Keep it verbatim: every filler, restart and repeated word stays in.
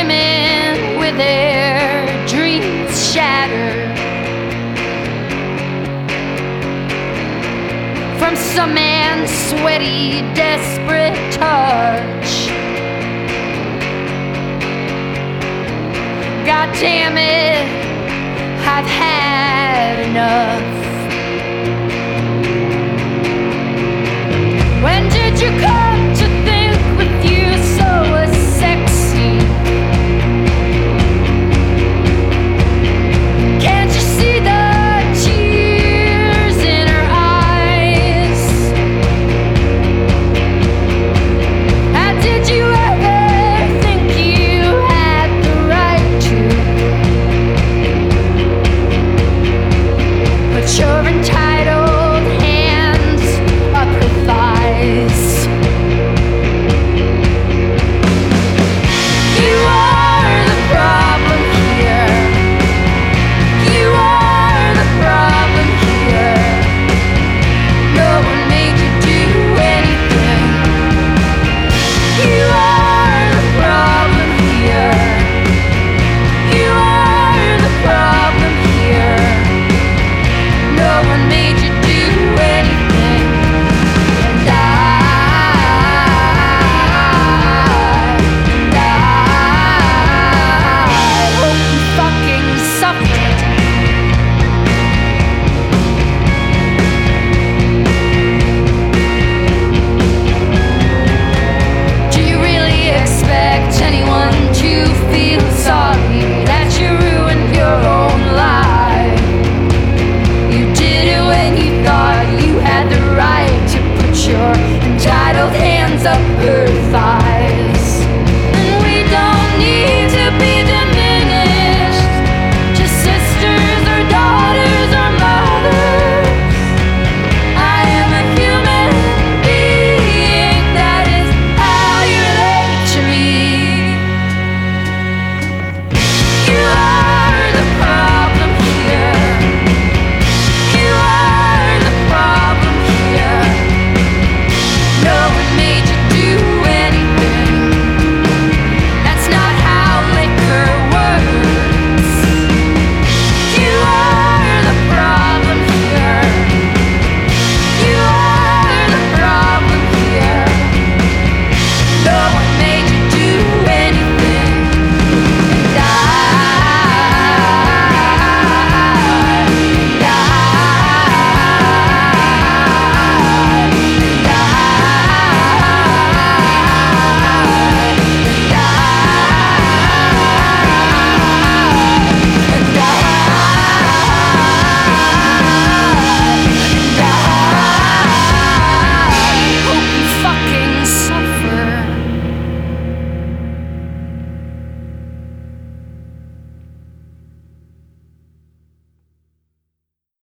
women with their dreams shattered from some man's sweaty, desperate touch. God damn it, I've had enough. When did you come to think with you so sexy? Can't you see the tears in her eyes? How did you ever think you had the right to put your entitled hands up her thighs? You are the problem here. You are the problem here. No one made you do anything. You are the problem here. You are the problem here. No one made you do anything. And I, and I hope you fucking suffered. Do you really expect anyone to feel sorry that you ruined your own life? You did it when you thought you had the right to put your entitled hands up her thigh.